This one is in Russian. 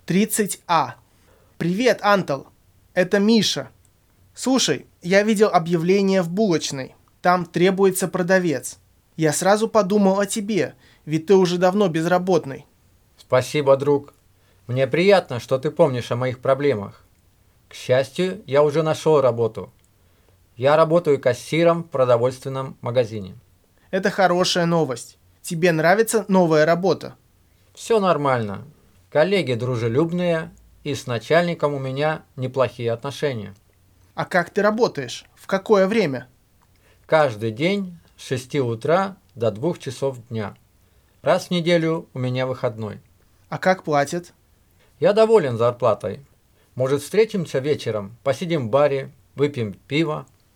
30А. Привет, Антал. Это Миша. Слушай, я видел объявление в булочной. Там требуется продавец. Я сразу подумал о тебе, ведь ты уже давно безработный. Спасибо, друг. Мне приятно, что ты помнишь о моих проблемах. К счастью, я уже нашел работу. Я работаю кассиром в продовольственном магазине. Это хорошая новость. Тебе нравится новая работа? Все нормально. Коллеги дружелюбные, и с начальником у меня неплохие отношения. А как ты работаешь? В какое время? Каждый день с 6 утра до 2 часов дня. Раз в неделю у меня выходной. А как платят? Я доволен зарплатой. Может, встретимся вечером, посидим в баре, выпьем пиво?